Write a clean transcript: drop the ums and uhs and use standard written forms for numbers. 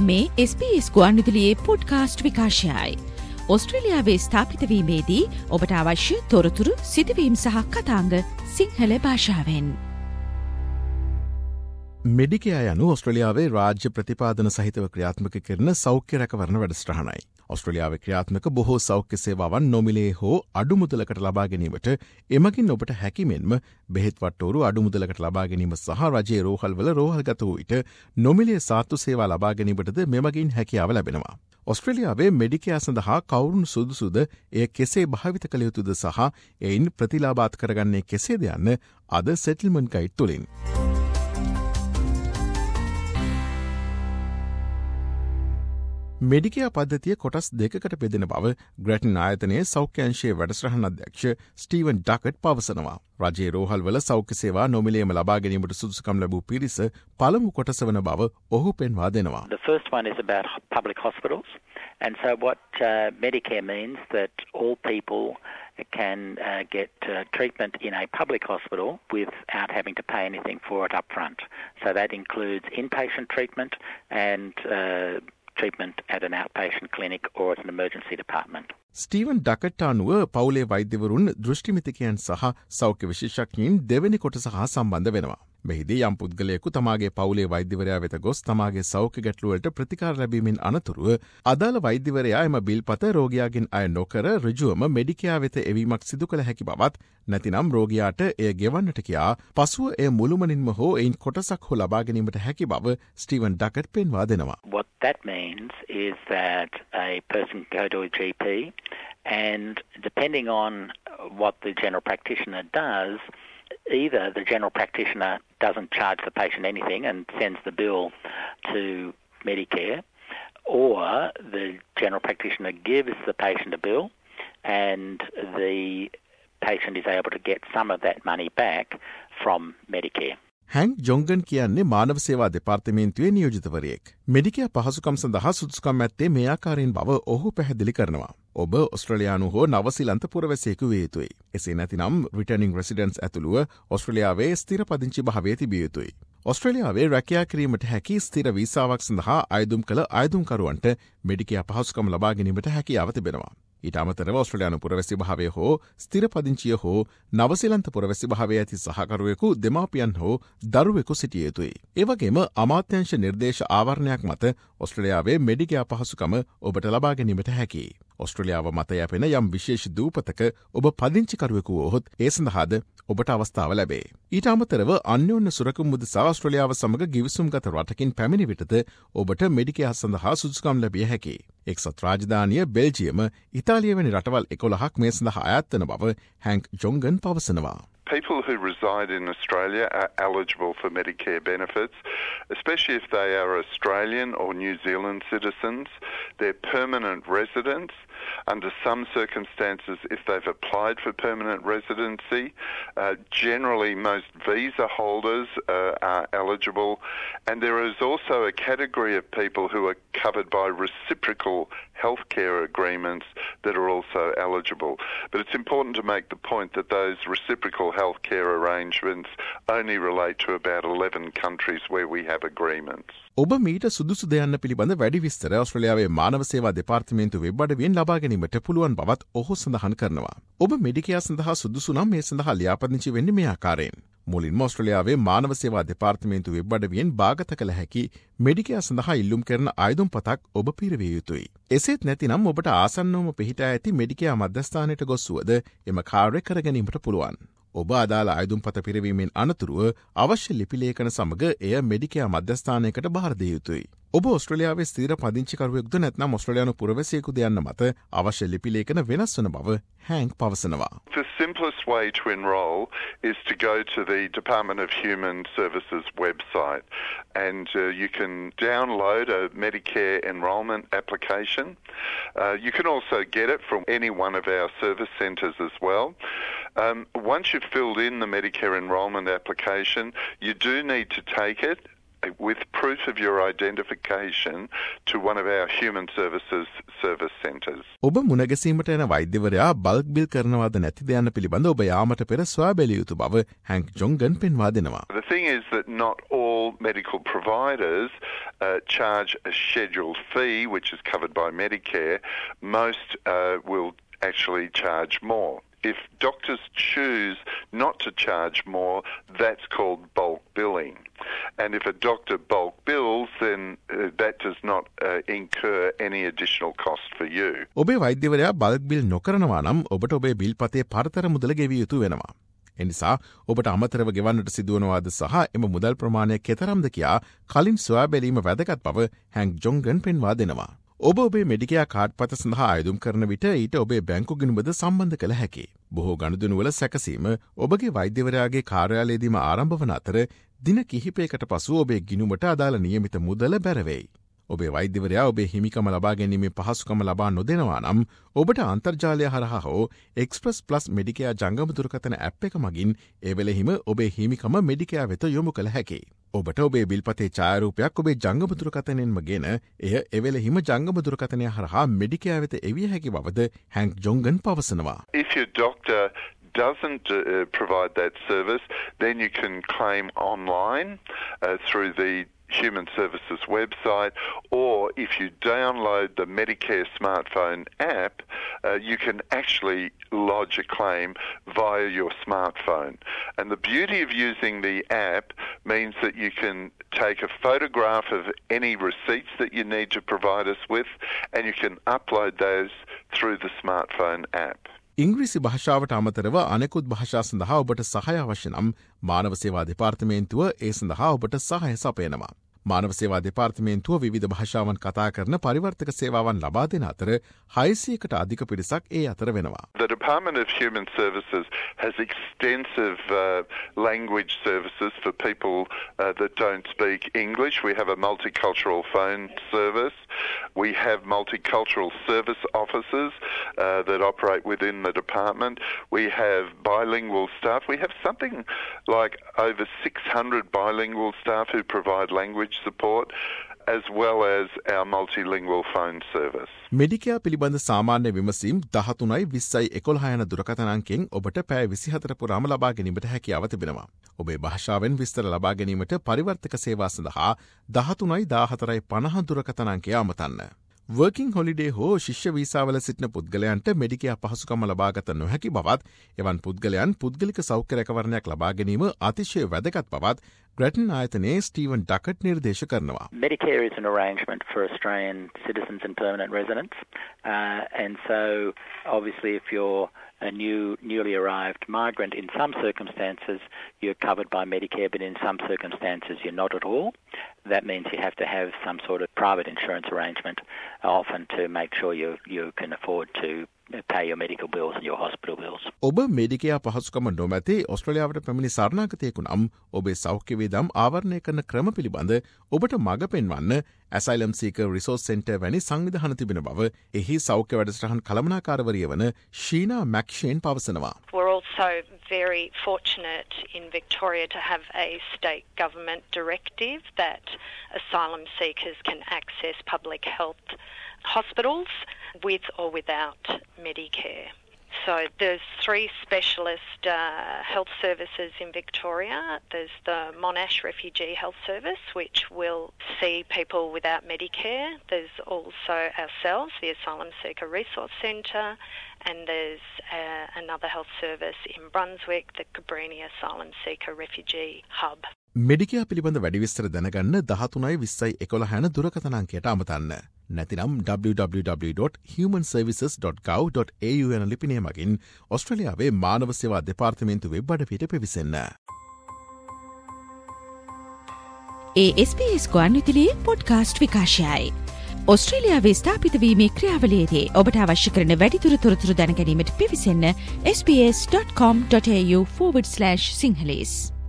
මේ SBS ගුවන්විදුලියේ podcast විකාශයයි. ඔස්ට්‍රේලියාවේ ස්ථාපිත වීමේදී ඔබට අවශ්‍ය තොරතුරු සිදුවීම් සහ කතාංග සිංහල භාෂාවෙන්. මෙඩිකෙයා යනු ඔස්ට්‍රලියාවේ රාජ්‍ය ප්‍රතිපාදන සහිතව ක්‍රියාත්මක කරන සෞඛ්‍ය රැකවරණ වැඩසටහනයි. ඔස්ට්‍රලියාවේ ක්‍රියාත්මක බොහෝ සෞඛ්‍ය සේවාවන් නොමිලේ හෝ අඩුමුදලකට ලබා ගැනීමට එමගින් ඔබට හැකිමෙන්ම බෙහෙත් වට්ටෝරු අඩුමුදලකට ලබා ගැනීම සහ රජයේ රෝහල්වල රෝහල්ගත වූ විට නොමිලේ සාත්තු සේවා ලබා ගැනීමටද මෙමගින් හැකියාව ලැබෙනවා. ඔස්ට්‍රලියාවේ මෙඩිකෙයා සඳහා කවුරුන් සුදුසුද එය කෙසේ භාවිත කළ යුතුද සහ එයින් ප්‍රතිලාභාත් කරගන්නේ කෙසේද යන්න අද සෙටල්මන්ට් ගයිඩ් තුලින්. මෙඩිකෙයා පද්ධතිය කොටස් දෙකකට බෙදෙන බව ග්‍රැටන් ආයතනයේ සෞඛ්‍යංශයේ වැඩසටහන අධ්‍යක්ෂ ස්ටීවන් ඩකට් පවසනවා. රජයේ රෝහල්වල සෞඛ්‍ය සේවා නොමිලේම ලබා ගැනීමට සුදුසුකම් ලැබූ පිරිස පළමු කොටස වන බව ඔහු පෙන්වා දෙනවා. The first one is about public hospitals, and so what Medicare means that all people can get treatment in a public hospital without having to pay anything for it up front. So that includes inpatient treatment and treatment at an outpatient clinic or at an emergency department. Steven Duckett අනුව පවුලේ වෛද්‍යවරුන් දෘෂ්ටිමිතිකයන් සහ සෞඛ්‍ය විශේෂඥයින් දෙවැනි කොටස හා සම්බන්ධ වෙනවා. මෙහිදී යම් පුද්ගලයෙකු තමාගේ පවුලේ වෛද්‍යවරයා වෙත ගොස් තමාගේ සෞඛ්‍ය ගැටලුවලට ප්‍රතිකාර ලැබීමෙන් අනතුරුව අදාළ වෛද්‍යවරයා එම බිල්පත රෝගියාගෙන් අය නොකර ඍජුවම මෙඩිකෙයා වෙත එවීමක් සිදු කළ හැකි බවත් නැතිනම් රෝගියාට එය ගෙවන්නට කියා පසුව එය මුළුමනින්ම හෝ එයින් කොටසක් හෝ ලබා ගැනීමට හැකි බව ස්ටීවන් ඩකට් පෙන්වා දෙනවා. What that means is that a person can go to a GP and depending on what the general practitioner does, either the general practitioner doesn't charge the patient anything and sends the bill to Medicare, or the general practitioner gives the patient a bill and the patient is able to get some of that money back from Medicare. හැන්ක් ජොන්ගන් කියන්නේ මානව සේවා දෙපාර්තමේන්තුවේ නියෝජිතවරයෙක්. මෙඩිකෙයා පහසුකම් සඳහා සුදුසුකම් ඇත්තේ මේ ආකාරයෙන් බව ඔහු පැහැදිලි කරනවා. ඔබ ඔස්ට්‍රේලියානු හෝ නවසීලන්ත පුරවැසියෙකු විය යුතුයි. එසේ නැතිනම් රිටර්නින් රෙසිඩන්ට්ස් ඇතුළුව ඔස්ට්‍රේලියාවේ ස්ථිර පදිංචි භාවය තිබිය යුතුයි. ඔස්ට්‍රේලියාවේ රැකියා කිරීමට හැකි ස්ථිර වීසාවක් සඳහා අයදුම් කළ අයදුම්කරුවන්ට මෙඩිකෙයා පහසුකම් ලබා ගැනීමට හැකියාව තිබෙනවා. ඊට අමතරව ඔස්ට්‍රේලියානු පුරවැසි භාවය හෝ ස්ථිර පදිංචිය හෝ නවසීලන්ත පුරවැසි භාවය ඇති සහකරුවෙකු දෙමාපියන් හෝ දරුවෙකු සිටිය යුතුයි. ඒ වගේම අමාත්‍යංශ නිර්දේශ ආවරණයක් මත ඔස්ට්‍රේලියාවේ මෙඩිකෙයා පහසුකම ඔබට ලබා ගැනීමට හැකියි. ඔස්ට්‍රේලියාව මත යැපෙන යම් විශේෂ දූපතක ඔබ පදිංචිකරුවෙකු වොහොත් ඒ සඳහාද ඔබට අවස්ථාව ලැබේ. ඊට අමතරව අන්‍යෝන්‍ය සුරකුම් උදෙසා ඔස්ට්‍රේලියාව සමග ගිවිසුම්ගත රටකින් පැමිණි විටද ඔබට මෙඩිකෙයා සඳහා සුදුසුකම් ලැබිය හැකියි. එක්සත් රාජධානිය බෙල්ජියම ඉතාලිය වැනි රටවල් 11ක් මේ සඳහා අයත් වන බව හැන්ක් ජොන්ගන් පවසනවා. People who reside in Australia are eligible for Medicare benefits, especially if they are Australian or New Zealand citizens. They're permanent residents. Under some circumstances, if they've applied for permanent residency, generally most visa holders are eligible. And there is also a category of people who are covered by reciprocal healthcare agreements that are also eligible. But it's important to make the point that those reciprocal healthcare arrangements only relate to about 11 countries where we have agreements. ඔබ මීට සුදුසු දෙයන්න පිළිබඳ වැඩි විස්තර ඔස්ට්‍රේලියාවේ මානව සේවා දෙපාර්තමේන්තු web අඩවියෙන් ලබා ගැනීමට පුළුවන් බවත් ඔහු සඳහන් කරනවා. ඔබ මෙඩිකෙයා සඳහා සුදුසු නම් මේ සඳහා ලියාපදිංචි වෙන්නේ මේ ආකාරයෙන්. මුලින්ම ඔස්ට්‍රේලියාවේ මානව සේවා දෙපාර්තමේන්තු වෙබ් අඩවියෙන් භාගත කළ හැකි මෙඩිකෙයා සඳහා ඉල්ලුම් කරන අයදුම් පතක් ඔබ පිරවිය යුතුයි. එසේත් නැතිනම් ඔබට ආසන්නවම පිහිටා ඇති මෙඩිකෙයා මධ්‍යස්ථානයට ගොස් වුවද එම කාර්ය කර ගැනීමට පුළුවන්. ඔබ අදාළ අයදුම්පත පිරවීමෙන් අනතුරුව අවශ්‍ය ලිපිලේඛන සමග එය මෙඩිකෙයා මධ්‍යස්ථානයකට බාර දිය යුතුයි. ඔබ ඔස්ට්‍රේලියාවේ ස්ථීර පදිංචිකරුවෙක්ද නැත්නම් ඔස්ට්‍රේලියානු පුරවැසියෙකුද යන්න මත අවශ්‍ය ලිපිලේඛන වෙනස් වන බව හැන්ක් පවසනවා. The simplest way to enrol is to go to the Department of Human Services website and you can download a Medicare enrolment application. You can also get it from any one of our service centres as well. Once you've filled in the Medicare enrolment application, you do need to take it with proof of your identification to one of our human services service centres. ඔබ මුණගැසීමට යන වෛද්‍යවරයා bulk bill කරනවාද නැතිද යන්න පිළිබඳ ඔබ යාමට පෙර සොයා බැලිය යුතු බව හැන්ක් ජොන්ගන් පෙන්වා දෙනවා. The thing is that not all medical providers charge a scheduled fee, which is covered by Medicare. Most will actually charge more. If doctors choose not to charge more, that's called bulk billing. And if a doctor bulk bills, then that does not incur any additional cost for you. ඔබේ වෛද්‍යවරයා bulk bill නොකරනවා නම් ඔබට ඔබේ bill පතේ පරතර මුදල ගෙවිය යුතු වෙනවා. එනිසා ඔබට අමතරව ගෙවන්නට සිදුවනවාද සහ එම මුදල් ප්‍රමාණය කෙතරම්ද කියා කලින් සොයා බැලීම වැදගත් බව හැන්ක් ජොන්ගන් පෙන්වා දෙනවා. ඔබ ඔබේ මෙඩිකයා කාඩ් පත සඳහා අයදුම් කරන විට ඊට ඔබේ බැංකු ගිණුමද සම්බන්ධ කළ හැකි. බොහෝ ගනුදෙනුවල සැකසීම ඔබගේ වෛද්‍යවරයාගේ කාර්යාලයේදීම ආරම්භ වන අතර දින කිහිපයකට පසු ඔබේ ගිණුමට අදාළ නියමිත මුදල බැරවෙයි. ඔබේ වෛද්‍යවරයා ඔබේ හිමිකම ලබා ගැනීමේ පහසුකම ලබා නොදෙනවා නම් ඔබට අන්තර්ජාලය හරහා හෝ එක්ස්ප්‍රස් ප්ලස් මෙඩිකයා ජංගම දුරකථන ඇප් එක මගින් ඒ වෙලෙහිම ඔබේ හිමිකම මෙඩිකයා වෙත යොමු කළ හැකියි. ඔබට ඔබේ බිල්පතේ ඡායාරූපයක් ඔබේ ජංගම දුරකථනයෙන්ම ගෙන එය එවෙලෙහිම ජංගම දුරකථනය හරහා මෙඩිකයා වෙත එවිය හැකි බවද හැන්ක් ජොන්ගන් පවසනවා. If your doctor doesn't provide that service, then you can claim online through the Human Services website, or if you download the Medicare smartphone app, you can actually lodge a claim via your smartphone. And the beauty of using the app means that you can take a photograph of any receipts that you need to provide us with, and you can upload those through the smartphone app. ඉංග්‍රීසි භාෂාවට අමතරව අනෙකුත් භාෂා සඳහා ඔබට සහාය අවශ්‍ය නම් මානව සේවා දෙපාර්තමේන්තුව ඒ සඳහා ඔබට සහාය සපයනවා. මානව සේවා දෙපාර්තමේන්තුව විවිධ භාෂාවන් කතා කරන පරිවර්තක සේවාවන් ලබා දෙන අතර 600කට අධික පිරිසක් ඒ අතර වෙනවා. The Department of Human Services has extensive language services for people that don't speak English. We have a multicultural phone service. We have multicultural service officers that operate within the department. We have bilingual staff. We have something like over 600 bilingual staff who provide language support, as well as our multilingual phone service. මෙඩිකයා පිළිබඳ සාමාන්‍ය විමසීම් 13.20.11 යන දුරකථන අංකයෙන් ඔබට පැය 24 පුරාම ලබා ගැනීමට හැකියාව තිබෙනවා. ඔබේ භාෂාවෙන් විස්තර ලබා ගැනීමට පරිවර්තක සේවා සඳහා 13.14.50 දුරකථන අංකය අමතන්න. වර්කින් හොලිඩේ හෝ ශිෂ්‍ය වීසාවල සිටින පුද්ගලයන්ට මෙඩිකයා පහසුකම ලබාගත නොහැකි බවත් එවන් පුද්ගලයන් පුද්ගලික සෞඛ්‍ය රැකවරණයක් ලබා ගැනීම අතිශය වැදගත් බවත් ග්‍රැටන් ආයතනයේ ස්ටීවන් ඩකට් නිර්දේශ කරනවා. Medicare is an arrangement for Australian citizens and permanent residents, and so obviously if you're a newly arrived migrant, in some circumstances you're covered by Medicare, but in some circumstances you're not at all. That means you have to have some sort of private insurance arrangement, often to make sure you can afford to pay your medical bills and your hospital bills. ඔබ මෙඩිකයා පහසුකම නොමැති ඔස්ට්‍රේලියාවට පැමිණි සරණාගතයෙකු නම් ඔබේ සෞඛ්‍ය වේදම් ආවරණය කරන ක්‍රම පිළිබඳ ඔබට මඟ පෙන්වන්න Asylum Seeker Resource Centre වැනි සංවිධාන තිබෙන බව එහි සෞඛ්‍ය වැඩසටහන් කළමනාකාරවරිය වන ශීනා මැක්ෂේන් පවසනවා. We're also very fortunate in Victoria to have a state government directive that asylum seekers can access public health hospitals with or without Medicare. So there's 3 specialist health services in Victoria. There's the Monash Refugee Health Service, which will see people without Medicare. There's also ourselves, the Asylum Seeker Resource Centre, and there's another health service in Brunswick, the Cabrini Asylum Seeker Refugee Hub. මෙඩිකයා පිළිබඳ වැඩි විස්තර දැනගන්න 13.20.11 යන දුරකථන අංකයට අමතන්න. නැතිනම් www.humanservices.gov.au යන ලිපිනය මගින් ඔස්ට්‍රේලියාවේ මානව සේවා දෙපාර්තමේන්තු වෙබ් අඩවියට පිවිසෙන්න. SBS ගුවන්විදුලියේ පොඩ්කාස්ට් විකාශයයි. ඔස්ට්‍රේලියාවේ ස්ථාපිත වීමේ ක්‍රියාවලියේදී ඔබට අවශ්‍ය කරන වැඩිදුර තොරතුරු දැන ගැනීමට පිවිසෙන්න sbs.com.au/sinhalese